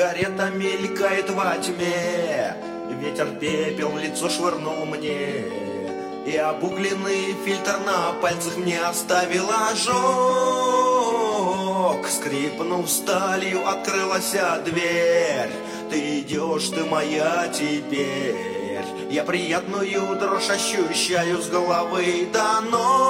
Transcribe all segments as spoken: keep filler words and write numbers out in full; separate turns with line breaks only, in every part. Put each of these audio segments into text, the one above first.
сигарета мелькает во тьме. Ветер пепел в лицо швырнул мне, и обугленный фильтр на пальцах мне оставил ожог. Скрипнув сталью, открылась дверь. Ты идешь, ты моя теперь. Я приятную дрожь ощущаю с головы до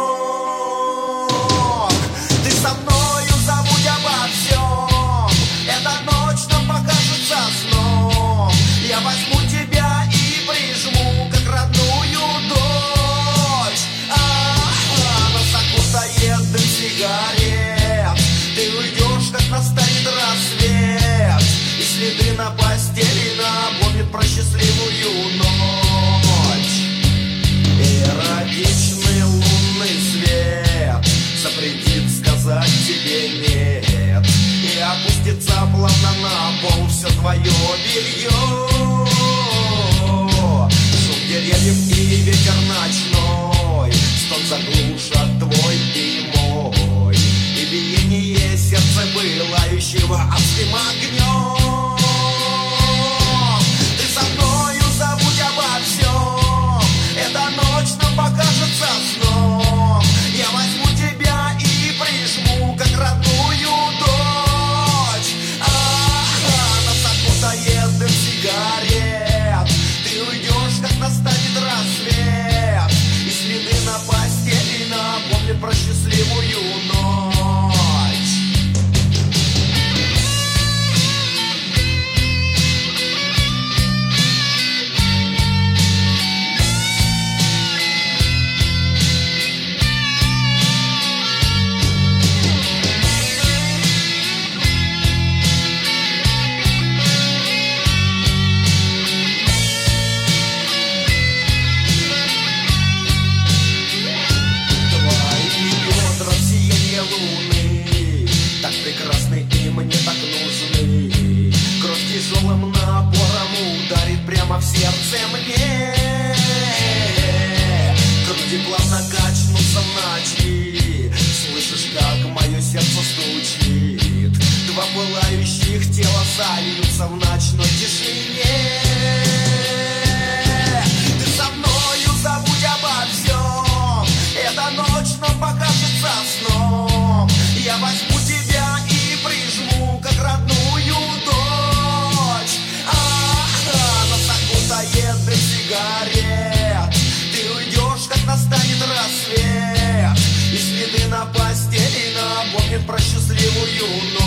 ног. Ты со мною, забудь обо всем. Эта ночь нам покажется сном. Я возьму тебя и прижму, как родную дочь. А-а-а, нас окутает дым сигарет. Ты уйдешь, как настанет рассвет, и следы на постели напомнят про счастливую ночь. Эротичный лунный свет запретит сказать тебе нет, и опустится плавно на пол все твое белье. Шум деревьев и ветер ночной, стон заглушат твой и мой, и биение сердца пылающего адским огнем. Ты со мною, забудь обо всем. Эта ночь нам покажется сном. Я возьму тебя и прижму, как родную дочь. А-а-а, нас окутает дым сигарет. Ты уйдешь, как настанет рассвет, и следы на постели напомнят про счастливую ночь. Тяжелым напором ударит прямо в сердце мне. Груди плавно качнутся в ночи. Слышишь, как мое сердце стучит. Два пылающих тела сольются в ночной тишине. Ты со мною, забудь обо всем. Эта ночь нам покажется сном. Я возьму тебя и прижму, как родную дочь. Дым сигарет. Ты уйдешь, как настанет рассвет, и следы на постели напомнят про счастливую ночь.